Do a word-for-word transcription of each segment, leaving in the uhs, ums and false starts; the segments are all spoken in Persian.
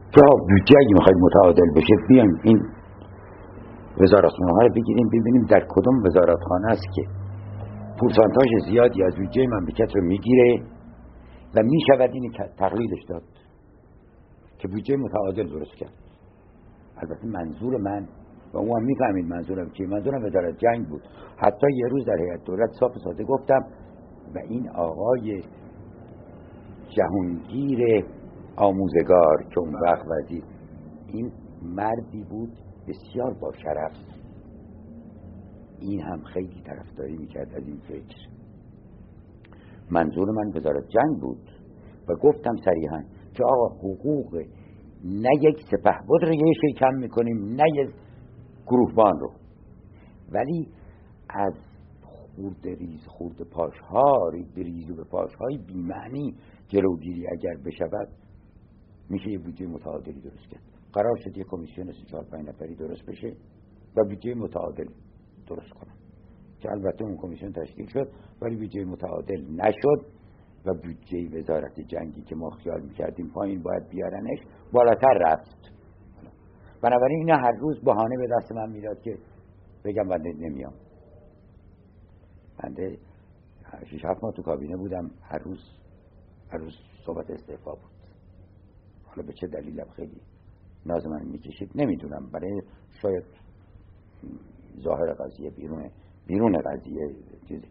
که بودجه اگه میخواید متعادل بشه بیایم این وزارتخانه ها رو بگیریم ببینیم در کدوم وزارتخانه است که پورسانتاژ زیادی از بودجه مملکت رو میگیره و میشود این تقلیدش داد که بودجه متعادل درست کرد. البته منظور من و اون هم میفهمید منظورم چیه. منظورم وزارت جنگ بود. حتی یه روز در هیئت دولت صاف ساده گفتم و این آقای جهانگیر آموزگار که اون وقت وزیر، این مردی بود بسیار با شرف، این هم خیلی طرفداری میکرد از این فکر. منظور من وزارت جنگ بود و گفتم صریحا که آقا حقوق نه یک سپهبد رو یه شی کم میکنیم نه یک گروهبان رو، ولی از خورد ریز خورد پاش ها ریز به پاش های بی‌معنی جلوگیری اگر بشود میشه یه بودجه متعادلی درست کرد. قرار شد یه کمیسیون سه چهار پنج نفری درست بشه و بودجه متعادل درست کنن که البته اون کمیسیون تشکیل شد ولی بودجه متعادل نشد و بودجه وزارت جنگی که ما خیال میکردیم پایین باید بیارنش بالاتر رفت. بنابراین اینا هر روز بهانه به دست من میداد که بگم بنده نمیام. بنده شش هفت ماه تو کابینه بودم، هر روز هر روز صحبت استعفا بود. حالا به چه دلیلم خیلی ناز من میکشید نمیدونم، برای شاید ظاهر قضیه بیرون بیرون قضیه چیزی.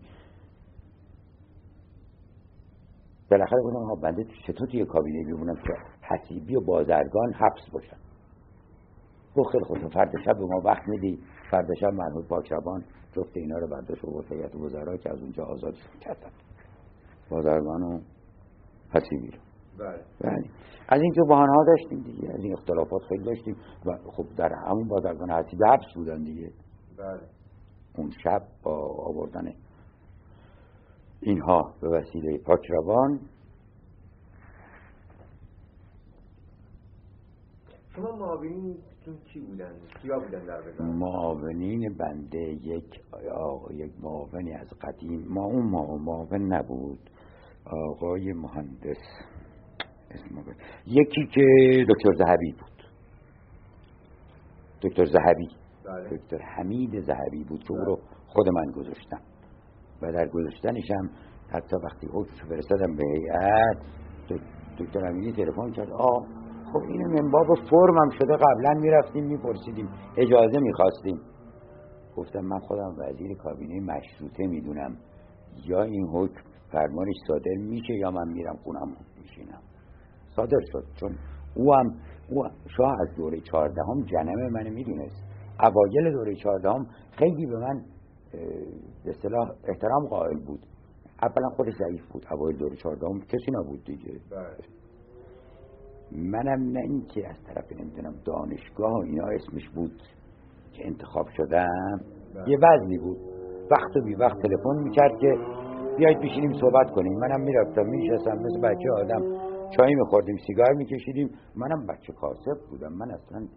بالاخره گفتم ها بنده چطور توی کابینه بمونم که حسیبی و بازرگان حبس باشن. گفت خیلی خوب فردا شب به ما وقت میدی. فردا شب مرحوم پاکشبان جفت اینا رو برداشت و برد هیئت وزرا که از اونجا آزادشون کردن، بازرگان و حسیبی رو. بله. بله. از این که بهانه ها داشتیم دیگه، از این اختلافات خیلی داشتیم و خب در همون بازرگان حسیبی حبس بودن دیگه. بله. اون شب با آوردن اینها به وسیله پاکروان. شما معاونینتون کی بودن؟ کیا بودن در وزارت؟ معاونین بنده یک آقا یک معاونی از قدیم، ما اون معاون نبود، آقای مهندس اسمه بود. یکی که دکتر ذهبی بود، دکتر ذهبی، بله. دکتر حمید ذهبی بود که او رو خود من گذاشتم و در گذاشتنش هم حتی وقتی حکمش فرستادم به هیئت دکتر امیری تلفن کرد آه خب اینو من باب فرم هم شده، قبلا میرفتیم میپرسیدیم اجازه میخواستیم. گفتم من خودم وزیر کابینه مشروطه میدونم، یا این حکم فرمانش صادر میشه یا من میرم خونم میشینم. صادر شد چون او هم او شاه از دوره چهاردهم جنم من میدونست. اوایل دوره چهاردهم خیلی به من به اصطلاح احترام قائل بود. اولا خودش ضعیف بود، اوایل دوره چهاردهم کسی نبود دیگه. منم نه این که از طرف نمیدونم دانشگاه و اینا اسمش بود که انتخاب شدم، یه وزنی بود، وقت و بی وقت تلفن میکرد که بیایید بشینیم صحبت کنیم. منم میرفتم میشستم مثل بچه آدم چای میخوردیم سیگار میکشیدیم. منم بچه کاسب بودم، من اصلا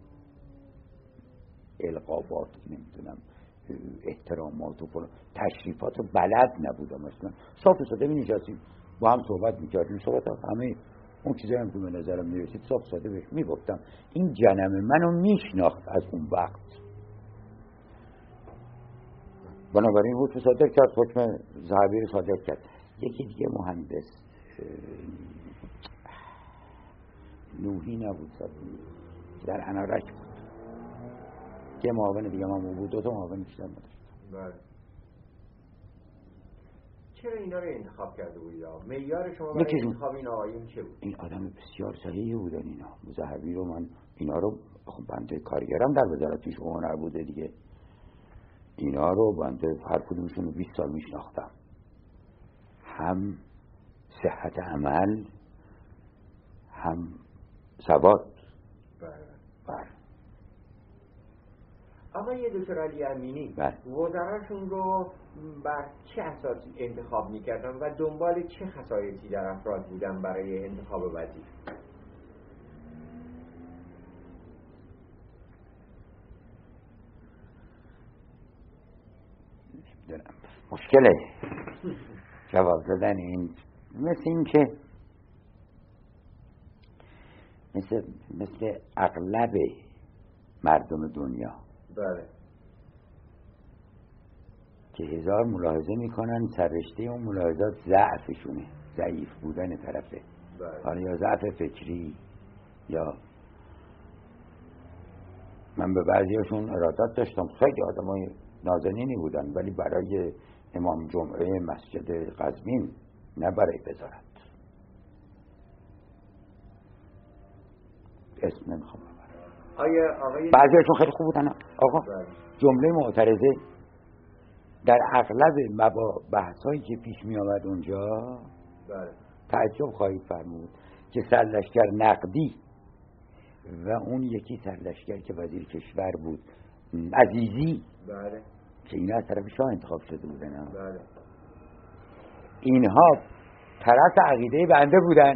القابات نمیدونم احترامات و فلان تشریفات رو بلد نبودم اصلا. صاف و ساده می‌نشستیم با هم صحبت میکردیم، صحبت همه اون چیزایی هم که به نظرم میرسید صاف ساده بهش میگفتم. این جنم منو میشناخت از اون وقت. بنابراین حکم صادر کرد، حکم ذهبی رو صادر کرد. یکی دیگه مهندس نوحی نبود در انارک بود، یه معاون دیگه من بود، دو تا معاون بیشتر نداشت. بله. چرا اینا رو انتخاب کرده بودید؟ معیار شما برای انتخاب این آقایون چه بود؟ این آدم بسیار صحیحی بودن اینا. ذهبی رو من اینا رو خب بنده کارگرم در وزارت پیش هنر بوده دیگه، اینا رو بنده هر کدومشون رو بیست سال میشناختم. هم صحت عمل هم ثبات. بله. بله. آقای دکتر علی امینی وزراشون رو بر چه اساس انتخاب میکردن و دنبال چه خصایصی در افراد بودن برای انتخاب وزیر؟ مشکله جواب دادن این. مثل این که مثل مثل اغلب مردم دنیا بله که هزار ملاحظه میکنن سررشته اون ملاحظات ضعفشونه، ضعیف بودن طرفه. بله. حالا یا ضعف فکری یا من به بعضیاشون ارادت داشتم، خیلی آدمای نازنینی بودن، ولی برای امام جمعه مسجد قزوین نه برای وزارت اسم نمیخوام آیا آقای بعضیاشون خیلی خوب بودن آقا. بله. جمله معترضه در اغلب مبا بحثایی که پیش می آمد اونجا بله. تعجب خواهید فرمود که سرلشکر نقدی و اون یکی سرلشکر که وزیر کشور بود عزیزی، بله. که اینا از طرف شاه انتخاب شده بودن، بله. اینها طرف عقیده بنده بودن.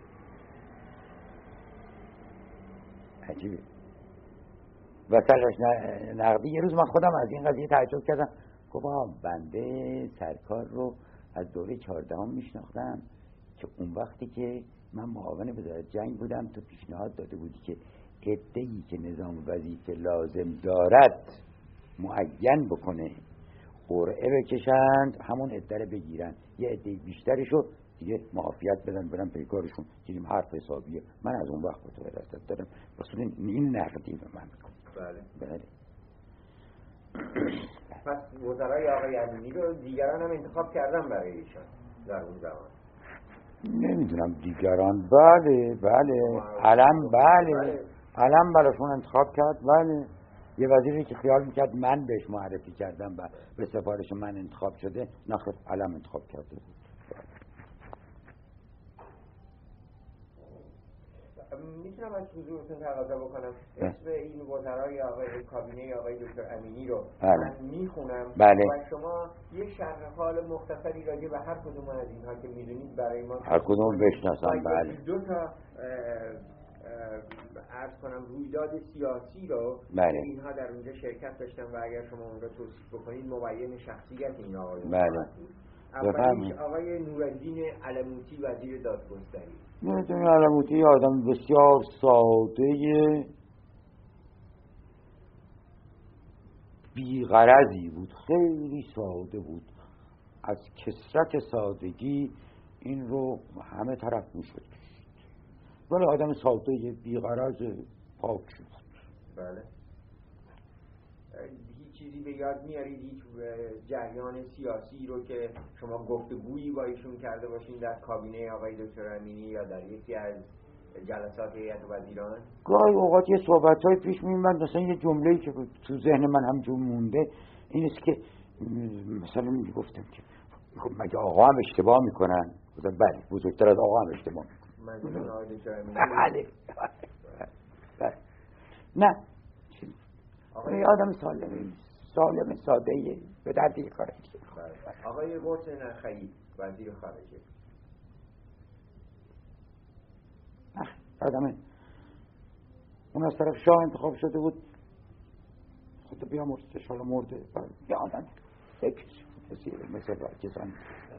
عجیبه. و سرلشکر نقدی یه روز من خودم از این قضیه تعجب کردم، گفتم بنده سرکار رو از دوره چهاردهم میشناختم که اون وقتی که من معاون وزارت جنگ بودم تو پیشنهاد داده بودی که عده‌ای که نظام وظیفه لازم دارد معین بکنه، قرعه بکشند، همون عده رو بگیرن، یه عده بیشترشو دیگه معافیت بدن برن پیکارشون. دیدیم حرف حسابیه. من از اون وقت به تو ارادت دارم، واسه این نقدی به من میکنم. بله. بله. پس وزرای آقای امینی رو دیگران هم انتخاب کردن برای ایشان در اون زمان؟ نمیدونم دیگران. بله بله علم بله علم براشون انتخاب کرد. بله یه وزیری که خیال میکرد من بهش معرفی کردم و به سفارش من انتخاب شده، نخیر علم انتخاب کرده بود. میتونم از حضورتون تقاضا بکنم اسم این وزرای آقای کابینه آقای دکتر امینی رو من میخونم بله. و شما یه شرح حال مختصری راجع به هر کدوم از اینها که میدونید برای ما هر کدوم بشناسم. بله. دو تا عرض کنم رویداد سیاسی رو بله. اینها در اونجا شرکت داشتن و اگر شما اون رو توصیف بکنید مبین شخصیت این آقایون. بله. اولیش آقای نورالدین علموطی وزیر دادگستری. نورالدین علموطی آدم بسیار ساده بی‌غرضی بود، خیلی ساده بود. از کثرت سادگی این رو همه طرف میشد کشید، ولی آدم ساده بی‌غرض پاک بود. بله. هیچ چیزی به یاد میارید هیچ جریان سیاسی رو که شما گفتگویی با ایشون کرده باشین در کابینه آقای دکتر امینی یا در یکی از جلسات هیئت وزیران؟ گاهی اوقات یه صحبت‌های پیش می‌اومد، مثلا یه جمله‌ای که تو ذهن من همجور مونده این است که مثلا میگفتم که مگه آقا هم اشتباه میکنن؟ گفتم بله بزرگتر از آقا هم اشتباه میکنن. منظورم آقای دکتر امینی؟ بله بله. نه آقای آدم سالم سالم ساده به دردی کاره. آقای قرص نخعی وزیر خارجه. آدم اون از طرف شاه انتخاب شده بود، خود بیا مرتش حالا مرده. یه آدم فکر مثل راکزان.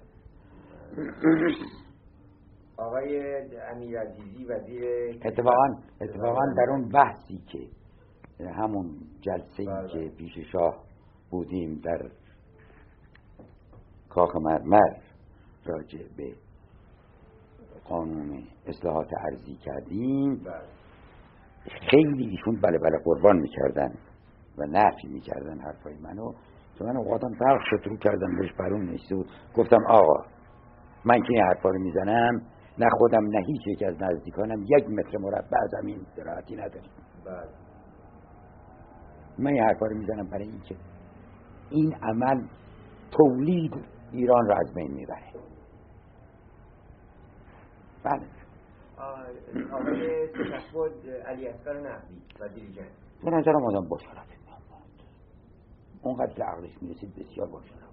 آقای امیرعزیزی وزیر اتفاقا اتفاقا در اون بحثی که همون جلسه‌ای که پیش شاه بودیم در کاخ مرمر راجع به قانون اصلاحات ارضی کردیم، خیلی ایشون بله بله قربان میکردن و نفی میکردن حرفای منو که من اوقاتم فرق شد رو کردم بهش برون نشته بود. گفتم آقا من که این حرفا رو میزنم نه خودم نه هیچ یک از نزدیکانم یک متر مربع زمین زراعتی نداریم. بله. من این حرفا رو میزنم برای این که این عمل تولید ایران را از بین میبره. بله. آقای سپهبد علی اصغر نقوی وزیر جنگ. به نظرم آدم با شرف می‌آمد. اونقدر که عقلش میرسید بسیار با شرف.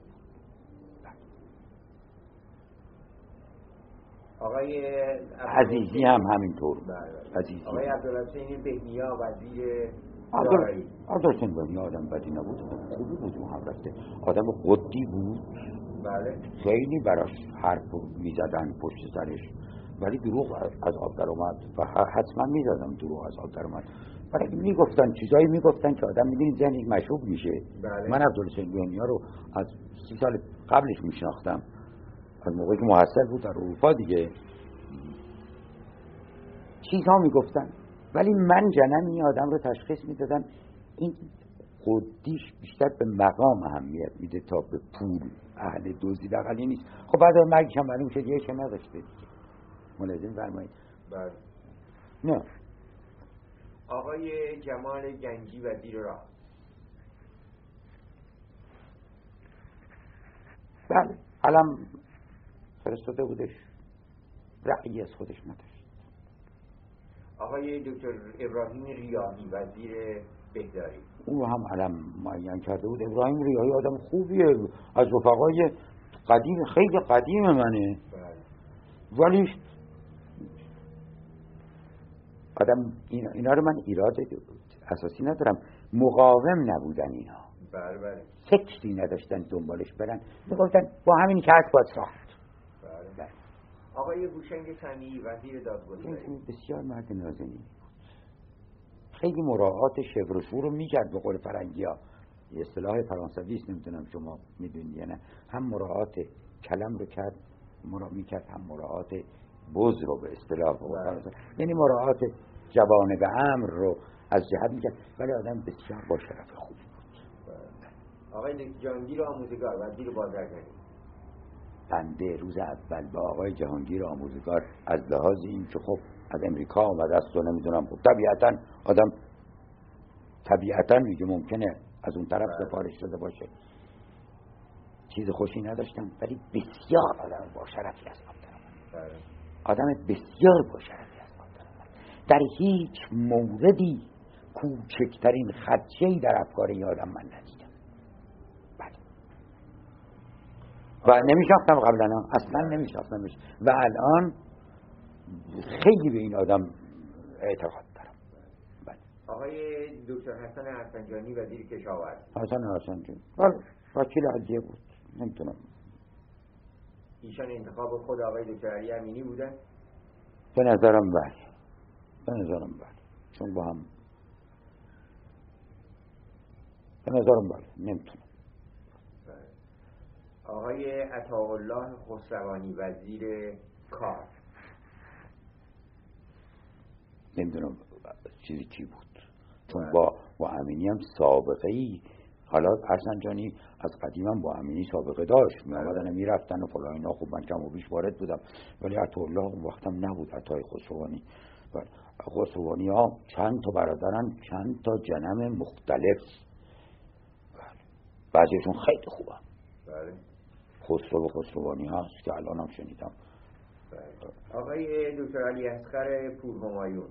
آقای عزیزی هم همینطور. عزیزی. آقای عبدالحسین بهنیا وزیر دارایی. عبدالحسین بهنیا آدم بدی نبود، خوبی بود اون هم رفته. آدم قدی بود. بله. خیلی براش حرف میزدن پشت سرش ولی دروغ از آب در اومد و حتما میدادم دروغ از آب در اومد. ولی میگفتن چیزایی میگفتن که آدم میدونید ذهنش مشوب میشه. بله. من عبدالحسینی‌ها رو از سی سال قبلش میشناختم، از موقعی که محصل بود در اروپا دیگه. چیزها میگفتن ولی من جنمی آدم رو تشخیص میدادم این خودیش بیشتر به مقام اهمیت میده تا به پول، اهل دزدی دغلی نیست. خب بعد از مرگش هم معلوم شد یه چه نداشته دیگه. ملازم فرمایید. بله. نه. آقای جمال گنجی وزیر راه. بله علم فرستاده بودش، رأیی از خودش نداشت. آقای دکتر ابراهیم ریاحی وزیر بهداری، اون رو هم علم معین کرده بود. ابراهیم ریاحی آدم خوبیه، از رفقای قدیم، خیلی قدیم منه. بله. ولی آدم اینا, اینا رو من ایراد اساسی ندارم، مقاوم نبودن اینا. بله بله. فکری نداشتن دنبالش برن، میگفتن با همینی که هست باید ساخت. بله. بله. آقای هوشنگ سمیعی وزیر دادگستری، بسیار مرد نازنینی بود، خیلی مراعات شبر و شور رو میکرد. به قول فرنگی ها، اصطلاح فرانسوی است، نمیدونم شما میدونید یا نه، هم مراعات کلم رو کرد مرا میکرد، هم مراعات بز رو به اصطلاح فرانسوی، یعنی مراعات جوانب به امر رو از جهت میکرد. ولی آدم بسیار با شرف خوب بود. آقای جهانگیر آموزگار وزیر بازرگانی، بنده روز اول با آقای جهانگیر آموزگار از لحاظ این که خب از امریکا آمده است و نمیدونم، خب طبیعتا آدم طبیعتا میگه ممکنه از اون طرف سفارش شده باشه، چیز خوشی نداشتم. ولی بسیار آدم با شرفی از آب درآمد، آدم بسیار با شرفی از آب درآمد. در هیچ موردی کوچکترین خدشه‌ای در افکار این آدم من ندیدم. بله. و نمیشناختم قبلا، اصلا نمیشناختمش و الان خیلی به این آدم اعتقاد دارم. بله. آقای دکتر حسن حسنجانی وزیر کشاورزی، حسن حسنجانی بله وکیل عدلیه بود، نمیتونم. ایشان انتخاب خود آقای دکتر علی امینی بودن؟ به نظرم بله، به نظرم بله، چون با هم به نظرم بله، نمیتونم. آقای عطاالله خسروانی وزیر کار، نمیدونم چیزی چی بود، چون با با امینی هم سابقه ای. حالا حسنجانی از قدیم هم با امینی سابقه داشت، می آمدن می رفتن و فلان اینا. خب من کم و بیش وارد بودم، ولی عطاالله اون وقتم نبود. عطای خسروانی بله. خسروانی ها چند تا برادرن، چند تا جنم مختلف. بله. بعضیشون خیلی خوبه. بله. خسرو و خسروانی هست که الان هم شنیدم. بله. آقای دکتر علی اصغر پورهمایون،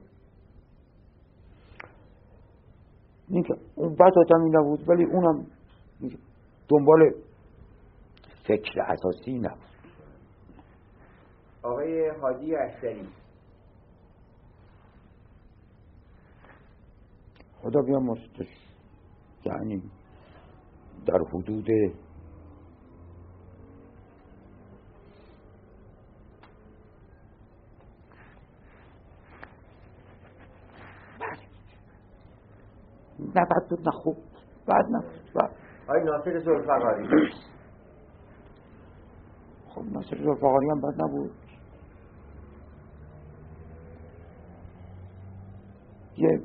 این که اون بد آدمی نبود ولی اونم دنبال فکر اساسی نبود. آقای حاجی اشتری، خدا بیامرزش، یعنی در حدود نه بد بود نه خوب، بد نبود. آقای ناصر ذوالفقاری، خب ناصر ذوالفقاری هم بد نبود. یه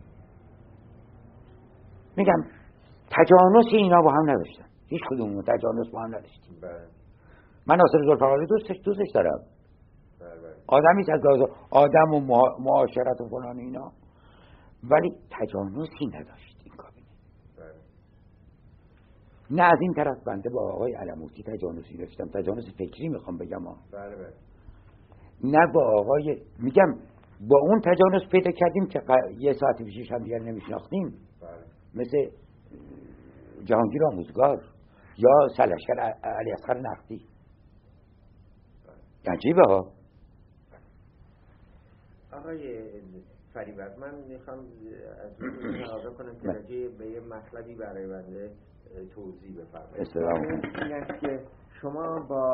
میگم تجانس اینا با هم نداشتن، هیچ کدوم تجانس با هم نداشتیم. بله. من ناصر ذوالفقاری دوستش دوستش دارم. بله. آدمی از آدم و معاشرت و فلان اینا، ولی تجانسی نداشت این کابینه. بله. نه از این طرف بنده با آقای علموتی تجانسی داشتم، تجانس فکری میخوام بگم ها. بله بله. نه با آقای، میگم با اون تجانس پیدا کردیم که یه ساعت پیشش هم دیگر نمیشناختیم. بله. مثل جهانگیر آموزگار یا سلشگر علی اصغر نقدی. بله. عجیبه ها. آقای فریبت، من میخوام از این تقاضا کنم که راجع به یه مطلبی برای بنده توضیح بفرمایید. این است که شما با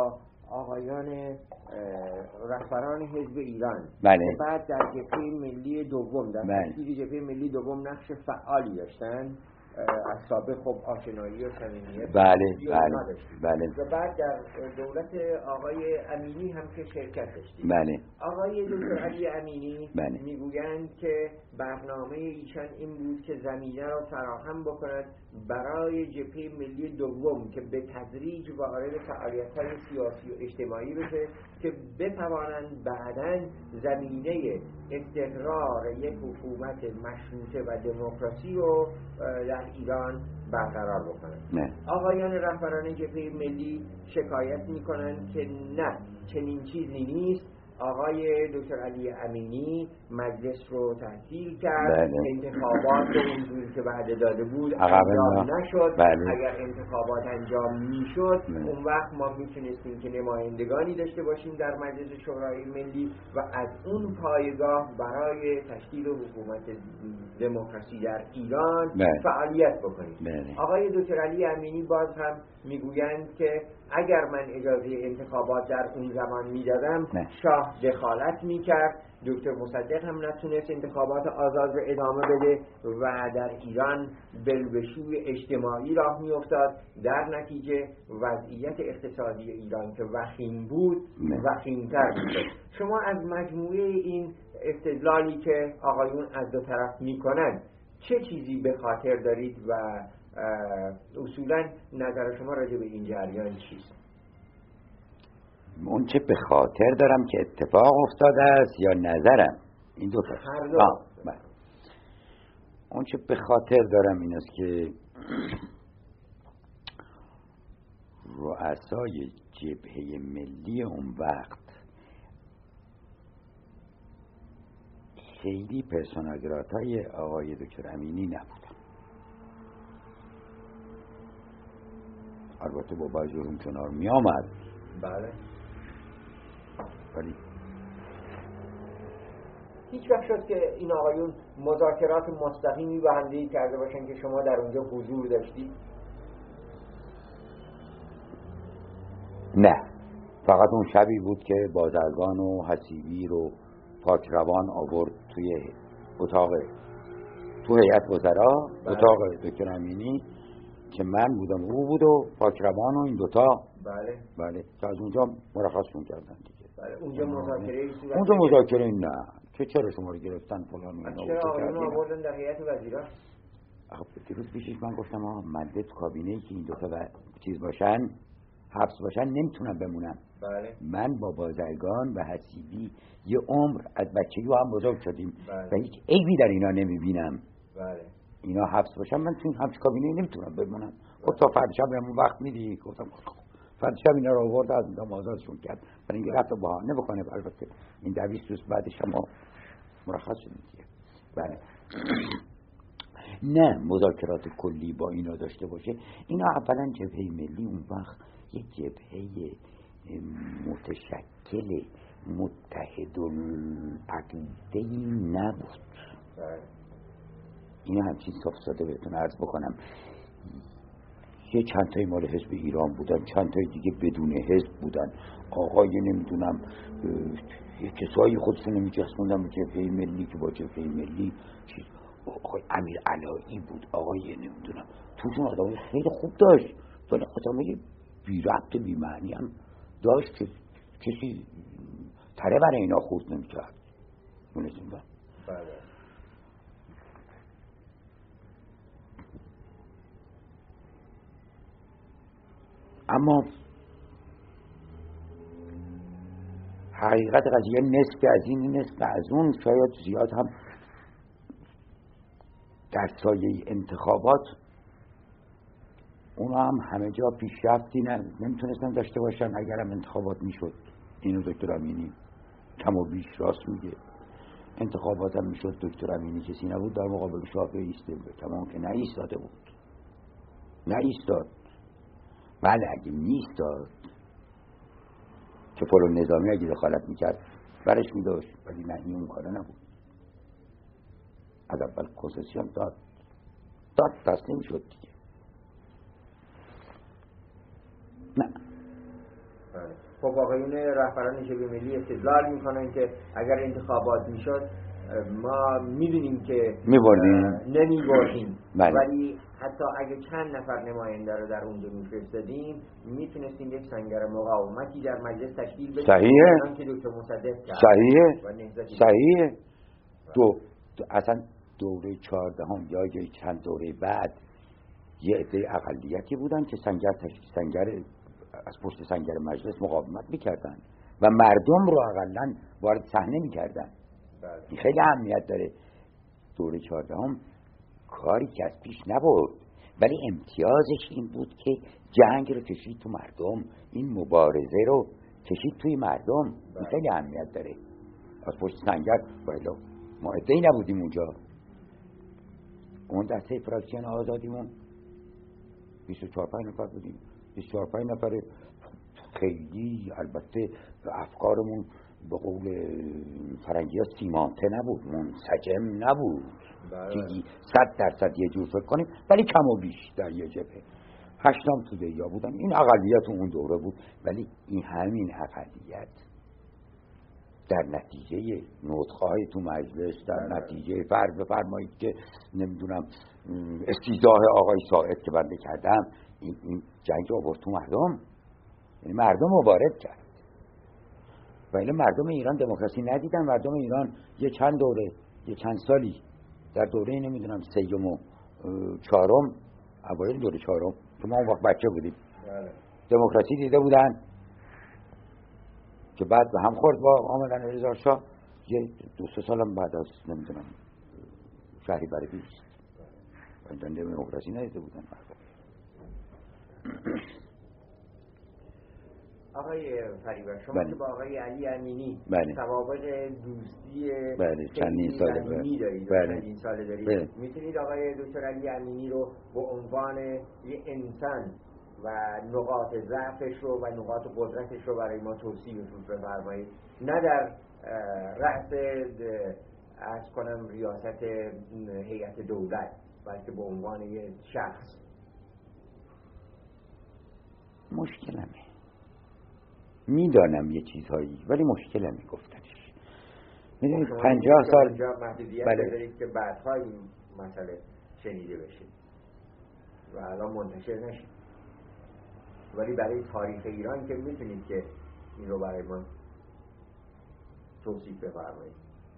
آقایان رهبران حزب ایران بله. بعد در جبهه ملی دوم در بله. تشکیل جبهه ملی دوم نقش فعالی داشتن، از سابق خب آشنایی و صمیمیت بله بله بله و بعد در دولت آقای امینی هم که شرکت داشتیم. بله. آقای دکتر علی امینی بله. میگویند که برنامه ایشان این بود که زمینه را فراهم بکند برای جبهه ملی دوم که به تدریج وارد فعالیت‌های سیاسی و اجتماعی بشه که بتوانند بعداً زمینه استقرار یک حکومت مشروطه و دموکراسی رو در ایران برقرار بکنند. آقایان رهبران جبهه ملی شکایت میکنند که نه، چنین چیزی نیست. آقای دکتر علی امینی مجلس رو تعطیل کرد. بله. انتخابات رو اونجوری که وعده داده بود انجام نشد. بله. اگر انتخابات انجام میشد اون وقت ما میتونستیم که نمایندگانی داشته باشیم در مجلس شورای ملی و از اون پایگاه برای تشکیل حکومت دموکراسی در ایران بله. فعالیت بکنیم. بله. آقای دکتر علی امینی باز هم میگویند که اگر من اجازه انتخابات در اون زمان میدادم شاه دخالت میکرد، دکتر مصدق هم نتونست انتخابات آزاد رو ادامه بده و در ایران بلبشوی اجتماعی راه میافتاد. در نتیجه وضعیت اقتصادی ایران که وخیم بود وخیمتر میشد. شما از مجموعه این استدلالی که آقایون از دو طرف میکنند چه چیزی به خاطر دارید و اصولا نظر شما راجع به این جریان چیست؟ اون چه به خاطر دارم که اتفاق افتاده است یا نظرم؟ این دو تا هر دو. اون چه به خاطر دارم این است که رؤسای جبهه ملی اون وقت خیلی پرسونالیت های آقای دکتر امینی نبودن. البته با بعضی اون کنار می آمد. بله. ولی هیچ وقت شد که این آقایون مذاکرات مستقیمی با هم دیگه کرده باشن که شما در اونجا حضور داشتید؟ نه، فقط اون شبی بود که بازرگان و حسیبی رو پاکروان آورد توی اتاق تو هیئت وزرا، اتاق دکتر امینی که من بودم او بود و پاکروان و این دوتا. بله بله که از اونجا مرخصشون کردن دیگه. بله. اونجا مذاکره صورت اونجا مذاکره نه که چرا شما رو گرفتن فلان و اینا. چرا آقایون آوردن در هیئت وزیرا؟ خب دیروز پیشش من گفتم آقا مجلس کابینه‌ای که این دوتا چیز باشن حبس باشن نمیتونم بمونم. بله. من با بازرگان و حسیبی یه عمر از بچگی با هم بزرگ شدیم. بله. و هیچ عیبی در اینا نمیبینم. بله. اینا حبس باشن من تو این حبس کابینه نمیتونم بمونم. گفت تا فردا شب همون وقت میدی؟ گفتم فردا شب اینا رو آورد از اونجا آزادشون کرد. برای اینکه رفت بهانه بکنه. البته این دویست روز بعدش شما مرخص شدید دیگه. بله. نه مذاکرات کلی با اینا داشته باشه. اینا اولا جبهه ملی اون وقت یک جبهه متشکل متحد العقیده نبود. اینا همچین صاف ساده بهتون عرض بکنم. یه چند تای مال حزب ایران بودن، چند تای دیگه بدون حزب بودن. آقای نمیدونم یه کسایی خودشون نمیچسبوندن به جبهه ملی که با جبهه ملی چیز. آقای امیر علایی بود، آقای نمیدونم توشون آدمای خیلی خوب داشت، ولی آدمای بی ربط بی معنی هم داشت که کسی تره برای اینا خورد نمیکرد. مونستیم با بله. اما حقیقت قضیه نصف از این نصف از اون، شاید زیاد هم در سایه انتخابات اونا هم همه جا پیشرفتی نمیتونستن داشته باشن. اگرم انتخابات میشد، اینو دکتر امینی کم و بیش راست میگه، انتخابات هم میشد دکتر امینی کسی نبود در مقابل شاه ایسته، تمام که نایستاده بود، نایستاد. ولی اگه میستاد که فلان نظامی اگه دخالت میکرد برش میداشت، ولی نه این اون کاره نبود. از اول کنسسیون داد داد تسلیم شد دیگه. نه خب آقایون رهبران جبهه ملی استدلال میکنن که اگر انتخابات میشد ما میدونیم که میبردیم نمیبردیم، بله. ولی حتی اگه چند نفر نماینده رو در اونجا میفرستادیم میتونستیم یک سنگر مقاومتی در مجلس تشکیل بدیم. صحیحه که دکتر مصدق کرد. صحیحه صحیحه دو, دو اصلا دوره چهاردهم یا یه چند دوره بعد یه عده اقلیتی بودن که سنگر تشکیل سنگر از پشت سنگر مجلس مقاومت میکردن و مردم رو اقلن وارد صحنه میکردن. این خیلی اهمیت داره. دوره چهاردهم کاری که از پیش نبرد، ولی امتیازش این بود که جنگ رو کشید تو مردم، این مبارزه رو کشید توی مردم. این خیلی اهمیت داره. از پشت سنگر بالا ما عده‌ای نبودیم اونجا. اون دسته فراکسیون آزادیمون بیست و چهار پنج نفر بودیم. بیست و چهار پنج نفر خیلی البته افکارمون به قول فرنگی ها سیمانته نبود، منسجم نبود که صد درصد یه جور فکر کنیم، ولی کم و بیش در یه جبهه هشتم تو دیا بودن. این اقلیت اون دوره بود، ولی این همین اقلیت در نتیجه نطق‌های تو مجلس، در نتیجه فرض بفرمایید که نمیدونم استیضاح آقای ساعد که بنده کردم، این, این جنگ رو آورد تو مردم، یعنی مردم رو وارد کرد. ولی مردم ایران دموکراسی ندیدن. مردم ایران یه چند دوره یه چند سالی در دوره نمیدونم سیوم و چهارم، اوایل دوره چهارم که ما اون وقت بچه بودیم دموکراسی دیده بودن که بعد به هم خورد با آمدن رضا شاه. یه دو سه سالم بعد از نمیدونم شهریور بیست بعد دموکراسی ندیده بودن مردم. آقای فریبر، شما بله. که با آقای علی امینی بله. سوابق دوستی بله چندین ساله دارید، بله. چندین ساله دارید، بله. میتونید آقای دکتر علی امینی رو به عنوان یه انسان و نقاط ضعفش رو و نقاط قدرتش رو برای ما توصیف بفرمایید، نه در رأس از کنم ریاست هیئت دولت، بلکه به عنوان یه شخص. مشکلمه، میدانم یه چیزهایی، ولی مشکلمه گفتنش. میدونید پنجاه سال اینجا محدودیت بله. دارید که بعدها این مسئله شنیده بشه و الان منتشر نشه، ولی برای تاریخ ایران که میتونید که این رو برای ما توصیف بفرمایید.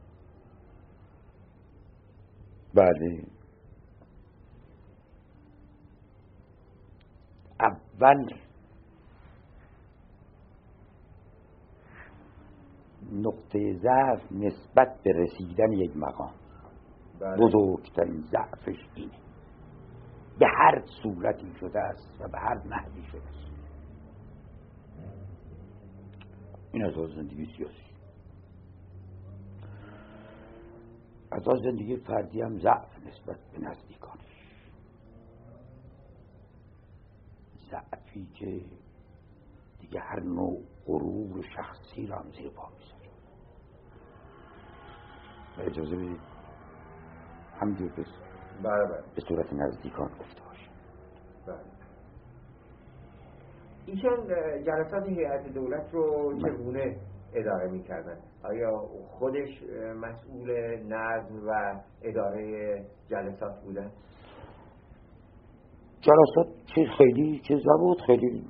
بله، اول نقطه ضعف نسبت به رسیدن یک مقام، بله. بزرگترین ضعفش اینه، به هر صورتی شده است و به هر نحوی شده است. این از زندگی سیاسی. از زندگی فردی هم ضعف نسبت به نزدیکانش، ضعفی که دیگه هر نوع غرور شخصی را هم زیر پا میذاره. اجازه بدید همجور بس به صورت نزدیکان گفته باشه. ایشان جلسات هیئت دولت رو چگونه اداره میکردن؟ آیا خودش مسئول نظم و اداره جلسات بودن؟ جلسات چیز خیلی چیز نبود، خیلی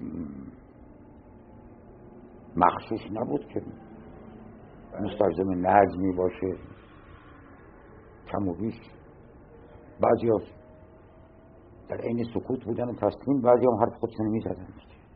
مخصوص نبود که مستلزم نظمی باشه. کم و بیش بعضی ها در عین سکوت بودن و تسلیم، بعضی هم حرف خودشون میزدن.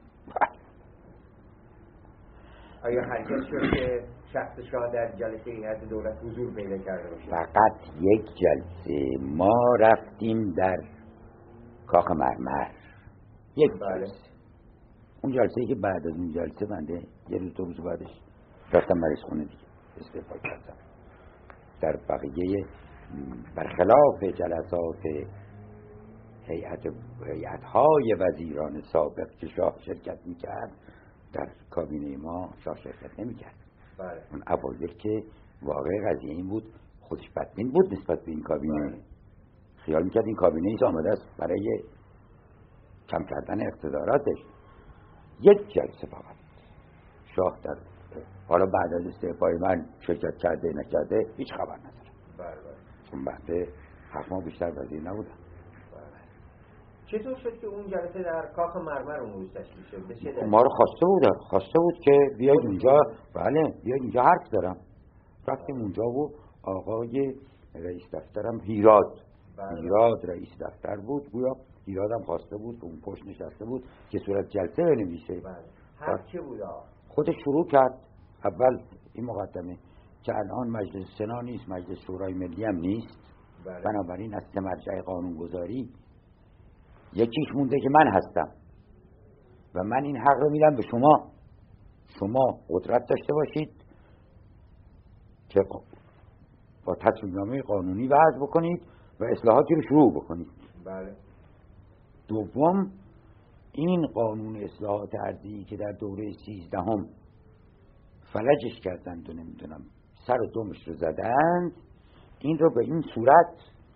آیا هرگز شد که شخص شاه در جلسه هیئت دولت حضور پیدا کرده باشه؟ فقط یک جلسه ما رفتیم در کاخ مرمر، یک بله. جلسه. اون جلسه که بعد از اون جلسه بنده یه روز دو روز بعدش رفتم مریض خونه دیگه استعفا کردم. در بقیه برخلاف جلسات هیئت هیئت‌های وزیران سابق که شاه شرکت میکرد، در کابینه ما شاه شرکت نمیکرد. بله. اون اوایل که واقع قضیه این بود، خودش بدبین بود نسبت به این کابینه. بله. خیال میکرد این کابینه ایش آمده است برای کم کردن اقتداراتش. یک جلسه فقط شاه در حالا بعد از استعفای من شرکت کرده نکرده هیچ خبر ندارم. بله بله. چون بعد هفت ماه بیشتر وزیر نبودم. چطور شد که اون جلسه در کاخ مرمر اون روز تشکیل شد؟ به چه دلیل؟ ما رو خواسته بود خواسته بود که بیاید اونجا. بله بیاید اینجا حرف دارم. رفتیم اونجا و آقای رئیس دفترم هیراد بله. هیراد رئیس دفتر بود. گویا هیرادم خواسته بود که اون پشت نشسته بود که صورت جلسه بنویسه. بله. حرف چه بود آقا؟ خودش شروع کرد. اول این مقدمه که الان مجلس سنا نیست، مجلس شورای ملی هم نیست. بله. بنابراین از سه مرجع قانونگذاری یکیش مونده که من هستم و من این حق رو میدم به شما. شما قدرت داشته باشید که با تصمیم‌نامه قانونی وضع بکنید و اصلاحاتی رو شروع بکنید. بله. دوم این قانون اصلاحات ارضی که در دوره سیزدهم فلجش کردند و نمیدونم سر و دمش رو زدند، این رو به این صورت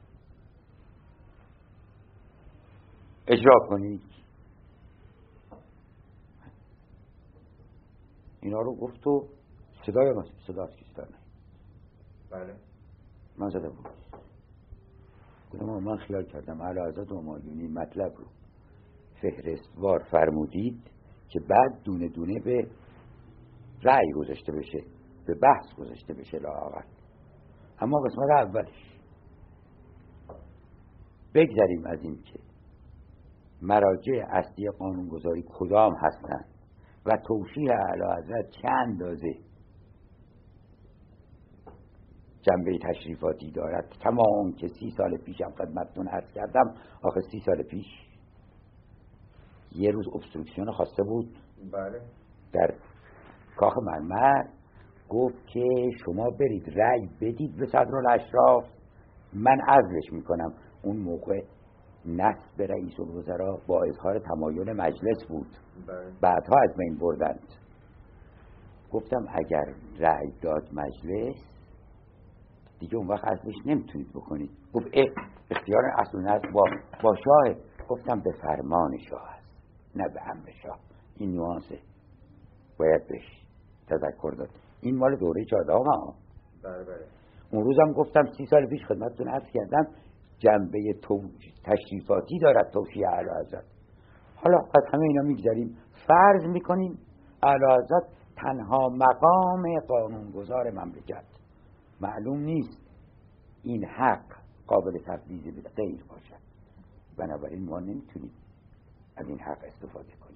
اجرا کنید. اینا رو گفت و صدای من صدا از کسی در نهید. بله. من زده بود. گفتم من خیال کردم اعلی حضرت همایونی مطلب رو فهرستوار فرمودید که بعد دونه دونه به رأی گذاشته بشه، به بحث گذاشته بشه لااقل. اما قسمت اولش بگذاریم از این که مراجع اصلی قانونگذاری کدام هستند و توشیح اعلی حضرت چه اندازه جنبه تشریفاتی دارد. کما اون که سی سال پیشم خدمتتون عرض کردم. آخه سی سال پیش یه روز ابسترکسیون خواسته بود. بله. در کاخ مرمر گفت که شما برید رأی بدید به صدرالاشراف، من عزلش میکنم. اون موقع نصب رئیس الوزراء با اظهار تمایل مجلس بود. بله. بعدها از بین بردند. گفتم اگر رأی داد مجلس دیگه اون وقت عزلش نمیتونید بکنید. گفت اختیار اصل و نصب با, با شاه. گفتم به فرمان شاه است نه به امر شاه. این نوانسه باید بهش تذکر داد. این مال دوره چهاردهم ها. بله بله. اون روزم گفتم سی سال پیش خدمتتون عرض کردم جنبه تشریفاتی دارد توشیح اعلی حضرت. حالا از همه اینا میگذاریم. فرض میکنیم اعلی حضرت تنها مقام قانونگذار مملکت. معلوم نیست این حق قابل تفویض به غیر باشد. بنابراین ما نمیتونیم از این حق استفاده کنیم.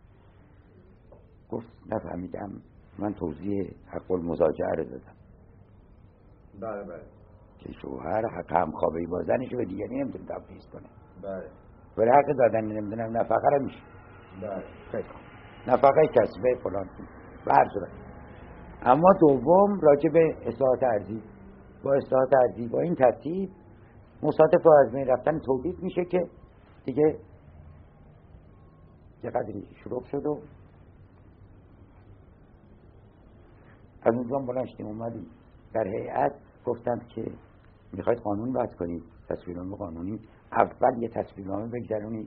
گفت نفهمیدم. من توضیح حق المزاجعه رو دادم. بله بله. که شوهر حق همخوابه با زنش به دیگری نمیتونه تفویض کنه. بله. ولی حق دادن نمیدونم نفقه رو میشه. بله. خیلی خوب. نفقه کسبه فلان به هر صورت. اما دوم راجع به اصلاحات ارضی. با اصلاحات ارضی با این ترتیب مصادف با از بین رفتن تولید میشه که دیگه یه قدری شروع شد و از اونجا بلند شدیم اومدیم در هیئت. گفتند که میخواید قانون وضع کنید، تصویرنامه قانونی. اول یه تصویرنامه بگذارونید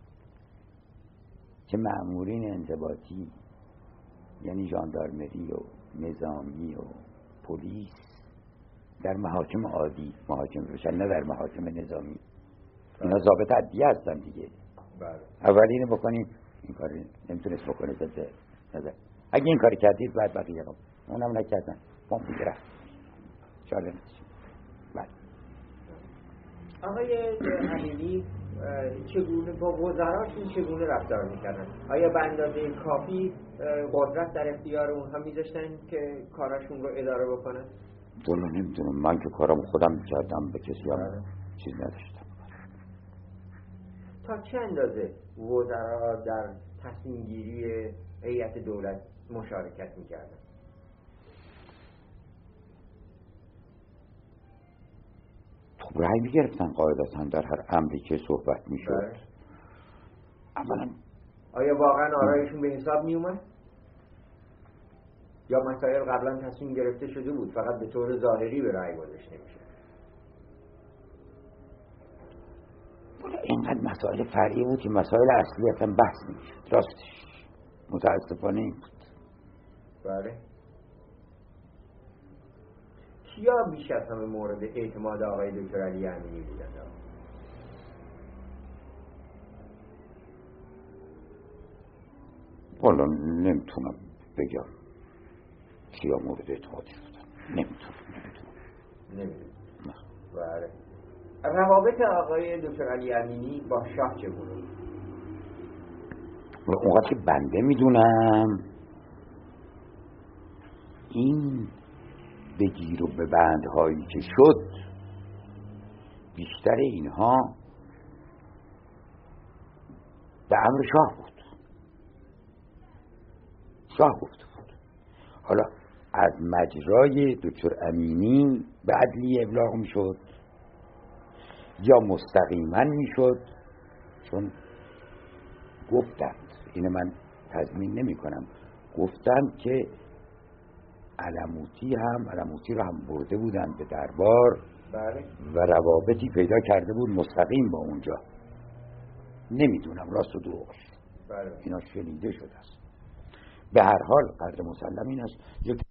که مأمورین انضباطی یعنی ژاندارمری و نظامی و پلیس در محاکم عادی محاکم بشن، نه در محاکم نظامی. اینا ضابط عدلیه هستن دیگه. بله. اول اینو بکنید. این کاری نمیتونست بکنه ضد نظر. اگه این کاری کردید بعد بقیه رو اونم نکردن. بام دیگه رفت. چاره نمیشه. بله. آقای علیلی چگونه با وزراشون چگونه رفتار میکردن؟ آیا به اندازه کافی قدرت در اختیار اونها میذاشتن که کاراشون رو اداره بکنن؟ دلو نمیدونم. من که کارم خودم میکردم، به کسی هم چیز نداشتم. تا چه اندازه وزرا در تصمیم گیری هیئت دولت مشارکت میکردن؟ خب رأی میگرفتن قاعدتاً در هر امری که صحبت میشد. اولا آیا واقعا آرایشون به حساب میومد؟ یا مسائل قبلا تصمیم گرفته شده بود فقط به طور ظاهری به رأی گذاشته میشه؟ اینقدر مسائل فرعی بود که مسائل اصلی اصلا بحث نمیشد. راستش متاسفانه این بود. بله. کیا بیش از همه مورد اعتماد آقای دکتر علی امینی بودند؟ والا نمیتونم بگم کیا مورد اعتمادی بودن. نمیتونم نمیتونم نمیدونم. بله. روابط آقای دکتر علی امینی با شاه چگونه بود؟ اونقدر که بنده میدونم این بگیر و به بندهایی که شد بیشتر اینها به امر شاه بود. شاه گفته بود. حالا از مجرای دکتر امینی به عدلیه ابلاغ میشد یا مستقیما میشد، چون گفتند، اینو من تضمین نمی کنم، گفتند که علموتی هم علموتی رو هم برده بودند به دربار. بله. و روابطی پیدا کرده بود مستقیم با اونجا. نمیدونم راست و دروغش. بله. اینا شنیده شده است. به هر حال قدر مسلم این است